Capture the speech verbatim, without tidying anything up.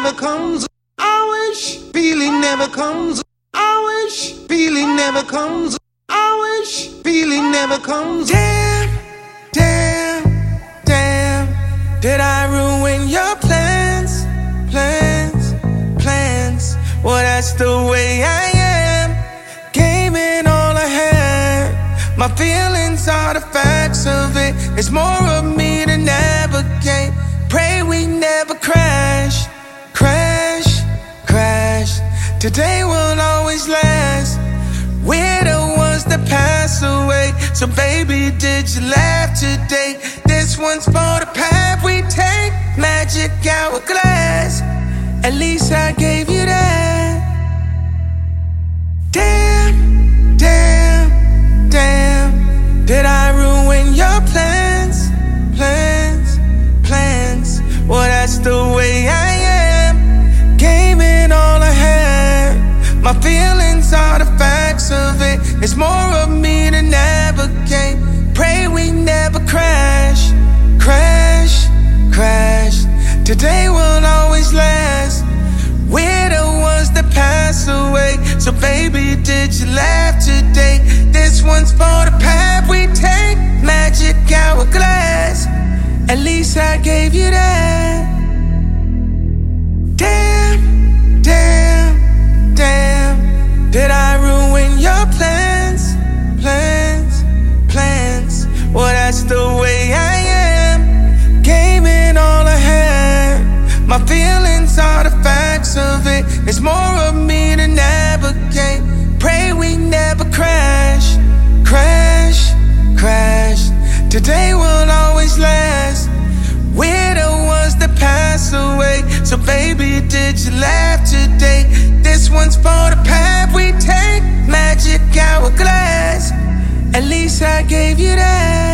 never comes. I wish feeling never comes. I wish feeling never comes. I wish feeling never comes. Damn, damn, damn. Did I ruin your plans, plans, plans? Well, that's the way I am. Gave it all I had. My feelings are the facts of it. It's more of me to navigate. Pray we never crash, crash, crash. Today will always last. We're the ones that pass away. So baby, did you laugh today? This one's for the path we take. Magic hourglass. At least I gave you that. Damn, damn, damn. Did I ruin your plans, plans, plans? Well, that's the way I am. Gave it all I had. My feelings are the facts of it. It's more of me to navigate. Pray we never crash, crash, crash. Today will always last. We're the ones that pass away. So baby, did you laugh today? This one's for the path we take. Magic hourglass. At least I gave you that. Damn, damn, damn. Did I ruin your plans, plans, plans? Well, that's the way I am. Gave it all I had. My feelings are the facts of it. It's more of me to navigate. Pray we never crash, crash, crash. Today will always last. We're the ones that pass away. So baby, did you laugh today? This one's for the path we take. Magic hourglass. At least I gave you that.